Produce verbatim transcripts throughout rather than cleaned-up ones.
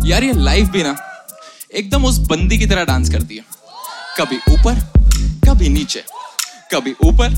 यार ये लाइफ भी ना एकदम उस बंदी की तरह डांस करती है, कभी ऊपर कभी नीचे, कभी ऊपर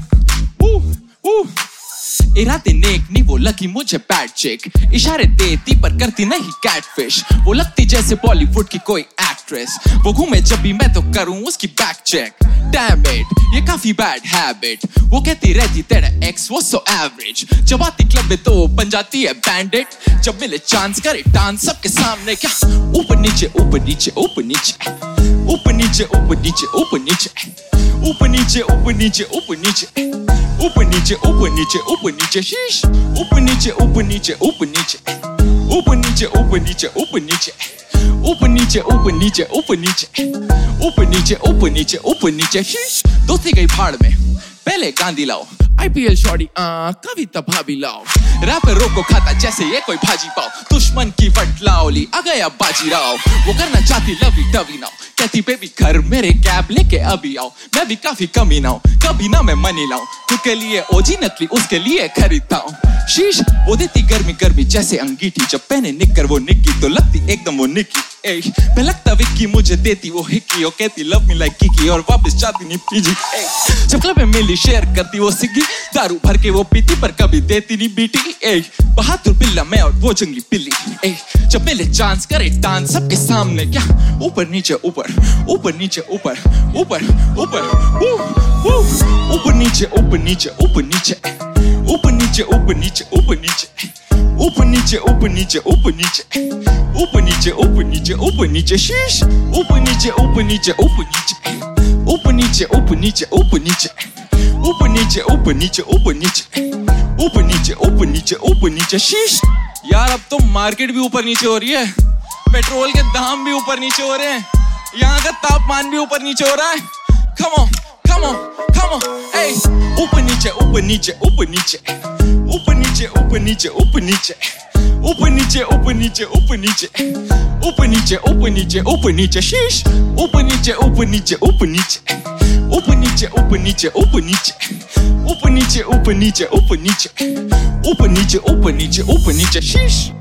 ऊ ऊ। इरादे नेक नहीं वो लगी मुझे बैड चिक, इशारे देती पर करती नहीं कैटफिश, वो लगती जैसे बॉलीवुड की कोई एक्ट्रेस, वो घूमे जब भी मैं तो करूं उसकी बैक चेक। डैम इट ये काफी बैड हैबिट, वो कहती रहती तेरा एक्स वो सो एवरेज, जब आती क्लब में तो बन जाती है बैंडिट, जब मिले चांस करे डांस सबके सामने, क्या ऊपर नीचे ऊपर नीचे ऊपर नीचे ऊपर नीचे ऊपर नीचे ऊपर नीचे ऊपर नीचे ऊपर नीचे ऊपर नीचे ऊपर नीचे ऊपर नीचे ऊपर नीचे शीश, ऊपर नीचे ऊपर नीचे ऊपर नीचे ऊपर नीचे ऊपर नीचे ऊपर नीचे ऊपर नीचे ऊपर नीचे ऊपर नीचे ऊपर नीचे ऊपर नीचे ऊपर नीचे शीश। दोस्ती गई भाड़ में, पहले गांधी लाओ, आईपीएल शॉटी आ कविता भाभी लाओ, रैपरों को खाता जैसे ये कोई भाजी पाओ, दुश्मन की वट लाओली आ गया बाजी राव, वो करना चाहती लवी डवी नाउ, कहती बेबी घर मेरे कैब लेके अभी आओ, मैं भी काफी कमी ना हूँ, कभी ना मैं मनी लाऊं, खुद के लिए ओजी नकली उसके लिए खरीदता हूँ, शीश वो देती गर्मी गर्मी जैसे अंगीठी, जब पहने निकर वो निक्की तो लगती एकदम वो निक्की, ए मैं लगता विक्की मुझे देती वो हिक्की, और कहती लव मी लाइक किकी और वापस जाती नहीं पीजी, ए जब क्लब में मिली शेयर करती वो सिग्गी, दारू भर के वो पीती पर कभी देती नहीं बीटी, ए बहादुर बिल्ला मैं और वो जंगली बिल्ली, ए जब मिले चांस करे डांस सबके सामने, क्या ऊपर नीचे ऊपर ऊपर नीचे ऊपर ऊपर ऊपर ऊपर नीचे ऊपर नीचे ऊपर नीचे ऊपर नीचे ऊपर नीचे ऊपर नीचे ऊपर नीचे ऊपर नीचे ऊपर नीचे ऊपर नीचे ऊपर नीचे ऊपर नीचे शीश, ऊपर नीचे ऊपर नीचे ऊपर नीचे ऊपर नीचे ऊपर नीचे ऊपर नीचे ऊपर नीचे ऊपर नीचे ऊपर नीचे ऊपर नीचे ऊपर नीचे ऊपर नीचे शीश। यार अब तो मार्केट भी ऊपर नीचे हो रही है, पेट्रोल के दाम भी ऊपर नीचे हो रहे हैं, यहाँ का तापमान भी ऊपर नीचे हो रहा है, come on come on come on, hey ऊपर नीचे ऊपर नीचे ऊपर नीचे ऊपर नीचे ऊपर नीचे ऊपर नीचे ऊपर नीचे ऊपर नीचे ऊपर नीचे ऊपर नीचे ऊपर नीचे ऊपर नीचे शीश, ऊपर नीचे ऊपर नीचे ऊपर नीचे ऊपर नीचे ऊपर नीचे ऊपर नीचे ऊपर नीचे ऊपर नीचे ऊपर नीचे ऊपर नीचे ऊपर नीचे ऊपर नीचे शीश।